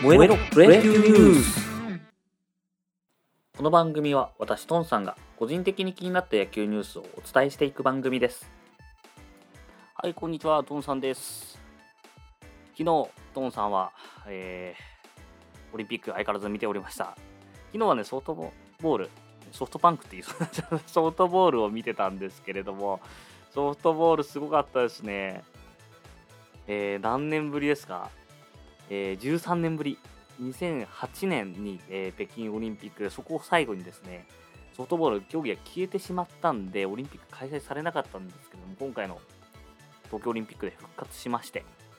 燃えろプロ野球ニュース。この番組は私トンさんが個人的に気になった野球ニュースをお伝えしていく番組です。 はい、こんにちは、トンさんです。昨日、トンさんは、オリンピック相変わらず見ておりました。昨日はね、ソフトバンクっていうソフトボールを見てたんですけれども、ソフトボールすごかったですね。何年ぶりですか、13年ぶり。2008年に、北京オリンピックでそこを最後にですね、ソフトボール競技が消えてしまったんで、オリンピック開催されなかったんですけども、今回の東京オリンピックで復活しまして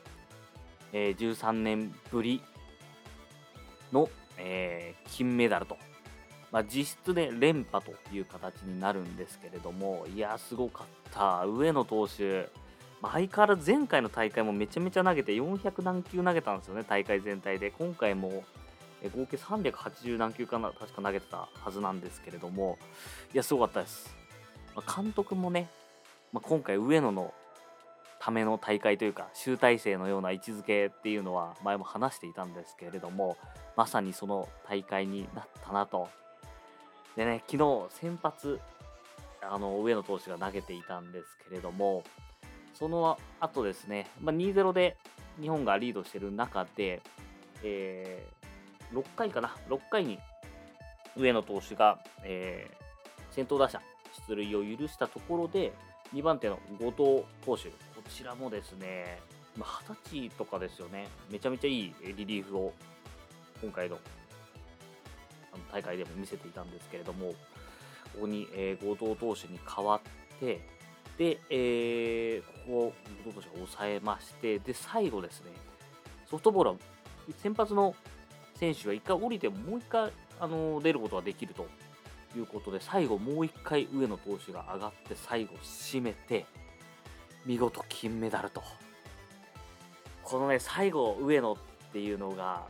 、13年ぶりの、金メダルと、実質で連覇という形になるんですけれども、いやすごかった。上野投手、相変わらず前回の大会もめちゃめちゃ投げて400何球投げたんですよね、大会全体で。今回も合計380何球かな、確か投げてたはずなんですけれども、いやすごかったです。監督もね、今回上野のための大会というか集大成のような位置づけっていうのは前も話していたんですけれども、まさにその大会になったなと。でね、昨日先発上野投手が投げていたんですけれども、その後ですね、2-0で日本がリードしている中で、6回に上野投手が、先頭打者出塁を許したところで2番手の後藤投手、こちらもですね、20歳とかですよね、めちゃめちゃいいリリーフを今回の大会でも見せていたんですけれども、ここに、後藤投手に代わって、で、ここ後藤投手が抑えまして、で最後ですね、ソフトボールは先発の選手が1回降りてもう1回出ることができるということで、最後もう1回上野投手が上がって最後締めて見事金メダルと。このね、最後上野っていうのが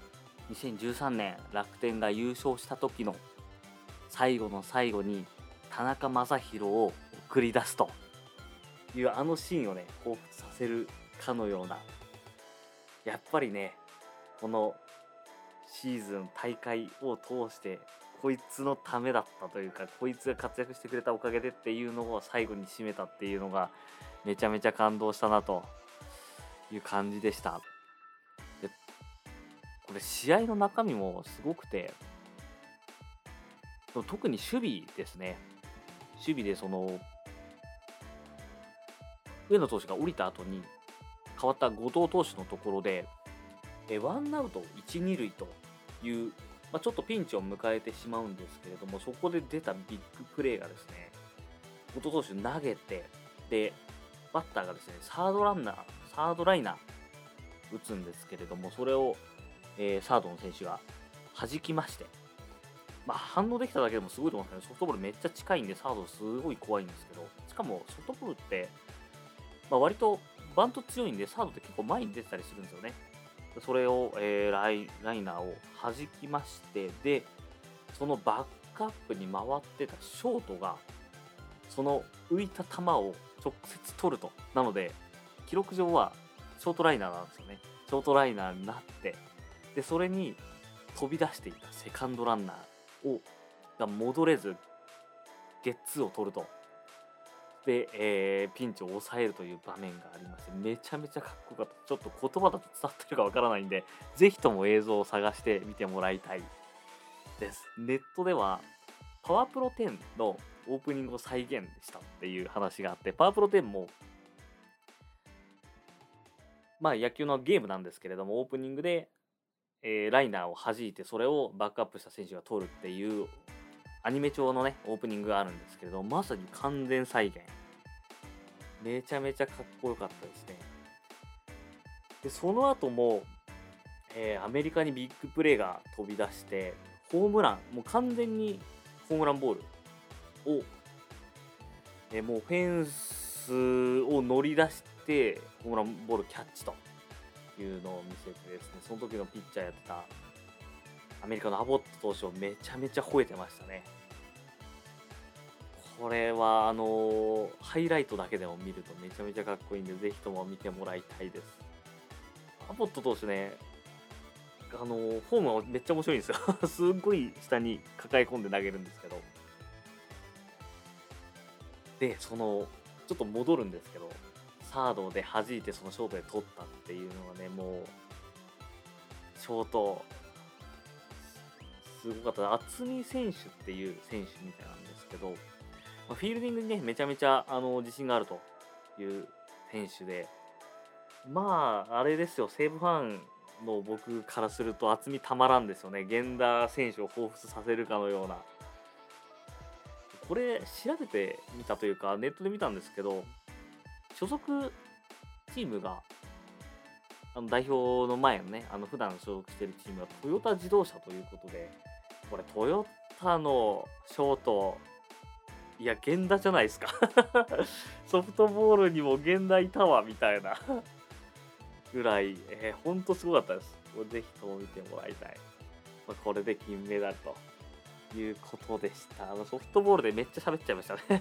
2013年楽天が優勝した時の最後の最後に田中将大を送り出すというあのシーンをね、彷彿させるかのような、やっぱりね、このシーズン大会を通してこいつのためだったというか、こいつが活躍してくれたおかげでっていうのを最後に締めたっていうのがめちゃめちゃ感動したなという感じでした。で、これ試合の中身もすごくて、特に守備ですね。守備で上野投手が降りた後に変わった後藤投手のところで、ワンアウト1、2塁という、ちょっとピンチを迎えてしまうんですけれども、そこで出たビッグプレーがですね、後藤投手投げて、で、バッターがですね、サードライナー打つんですけれども、それを、サードの選手が弾きまして、反応できただけでもすごいと思うんですけど、ソフトボールめっちゃ近いんで、サードすごい怖いんですけど、しかもソフトボールって、割とバント強いんで、サードって結構前に出てたりするんですよね。それを、ライナーを弾きまして、で、そのバックアップに回ってたショートが、その浮いた球を直接取ると。なので、記録上はショートライナーなんですよね。ショートライナーになって、で、それに飛び出していたセカンドランナーが戻れず、ゲッツーを取ると。で、ピンチを抑えるという場面がありまして、めちゃめちゃかっこよかった。ちょっと言葉だと伝わってるかわからないんで、ぜひとも映像を探してみてもらいたいです。ネットでは、パワープロ10のオープニングを再現したっていう話があって、パワープロ10も、野球のゲームなんですけれども、オープニングで、ライナーを弾いて、それをバックアップした選手が取るっていうアニメ調のね、オープニングがあるんですけれども、まさに完全再現。めちゃめちゃかっこよかったですね。で、その後も、アメリカにビッグプレーが飛び出して、ホームラン、もう完全にホームランボールを、もうフェンスを乗り出して、ホームランボールキャッチというのを見せてですね、その時のピッチャーやってたアメリカのアボット投手をめちゃめちゃ吠えてましたね。これはハイライトだけでも見るとめちゃめちゃかっこいいんで、ぜひとも見てもらいたいです。アボット投手ね、 フォームはめっちゃ面白いんですよすっごい下に抱え込んで投げるんですけど、でちょっと戻るんですけど、サードで弾いてそのショートで取ったっていうのはね、もうショートすごかった。渥美選手っていう選手みたいなんですけど、フィールディングにねめちゃめちゃ自信があるという選手で、あれですよ、西武ファンの僕からすると渥美たまらんですよね。源田選手を彷彿させるかのような。これ調べてみたというかネットで見たんですけど、所属チームが代表の前のね、普段所属しているチームはトヨタ自動車ということで、これトヨタのショート、いや源田じゃないですかソフトボールにも源田いたわみたいなぐらい、ほんとすごかったです。これぜひとも見てもらいたい。これで金メダルということでした。ソフトボールでめっちゃ喋っちゃいましたね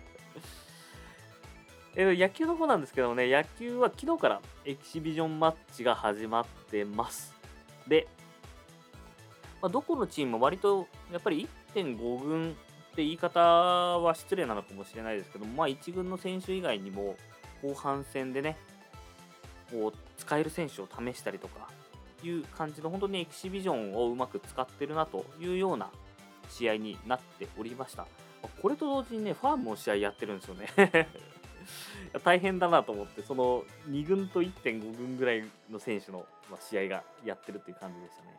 野球の方なんですけどもね、野球は昨日からエキシビジョンマッチが始まってます。で、どこのチームも割とやっぱり 1.5 軍って言い方は失礼なのかもしれないですけども、1軍の選手以外にも後半戦でね、こう使える選手を試したりとかいう感じの本当にエキシビジョンをうまく使ってるなというような試合になっておりました。これと同時にね、ファームも試合やってるんですよね大変だなと思って、その2軍と 1.5 軍ぐらいの選手の試合がやってるっていう感じでしたね。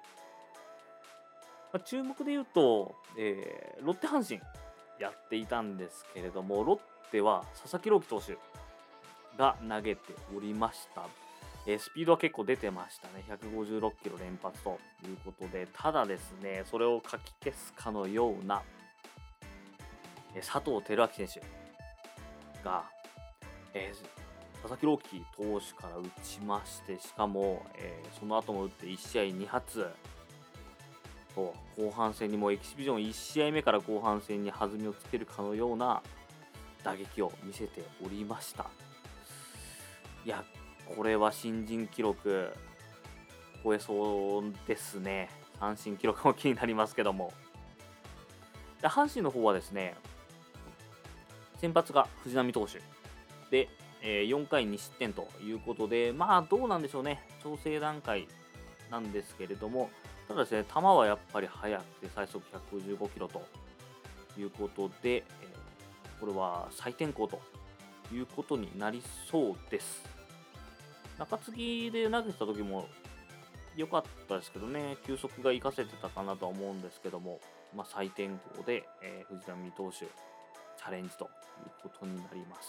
注目で言うと、ロッテ阪神やっていたんですけれども、ロッテは佐々木朗希投手が投げておりました。スピードは結構出てましたね。156キロ連発ということで、ただですね、それをかき消すかのような佐藤輝明選手が、佐々木朗希投手から打ちまして、しかも、その後も打って1試合2発と、後半戦にもエキシビジョン1試合目から後半戦に弾みをつけるかのような打撃を見せておりました。いや、これは新人記録超えそうですね。三振記録も気になりますけども。で、阪神の方はですね、先発が藤浪投手で、4回2失点ということで、どうなんでしょうね、調整段階なんですけれども、ただですね、球はやっぱり速くて最速115キロということで、これは再転向ということになりそうです。中継ぎで投げてた時も良かったですけどね、球速が活かせてたかなとは思うんですけども、再転向で、藤浪投手チャレンジということになります。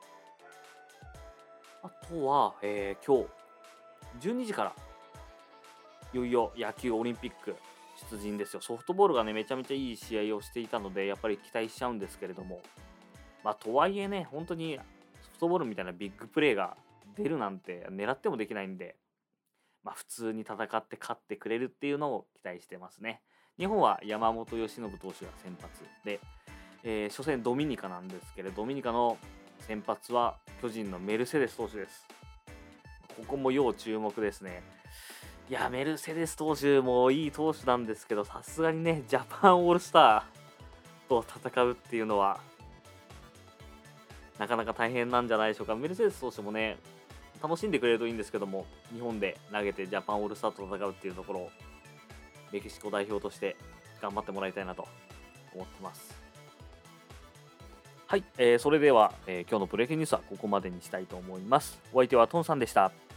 あとは、今日12時からいよいよ野球オリンピック出陣ですよ。ソフトボールがねめちゃめちゃいい試合をしていたのでやっぱり期待しちゃうんですけれども、とはいえね、本当にソフトボールみたいなビッグプレーが出るなんて狙ってもできないんで、普通に戦って勝ってくれるっていうのを期待してますね。日本は山本由伸投手が先発で、初戦ドミニカなんですけれど、ドミニカの先発は巨人のメルセデス投手です。ここも要注目ですね。いや、メルセデス投手もいい投手なんですけど、さすがにねジャパンオールスターと戦うっていうのはなかなか大変なんじゃないでしょうか。メルセデス投手もね楽しんでくれるといいんですけども、日本で投げてジャパンオールスターと戦うっていうところをメキシコ代表として頑張ってもらいたいなと思ってます。はい、それでは、今日のプロ野球ニュースはここまでにしたいと思います。お相手はトンさんでした。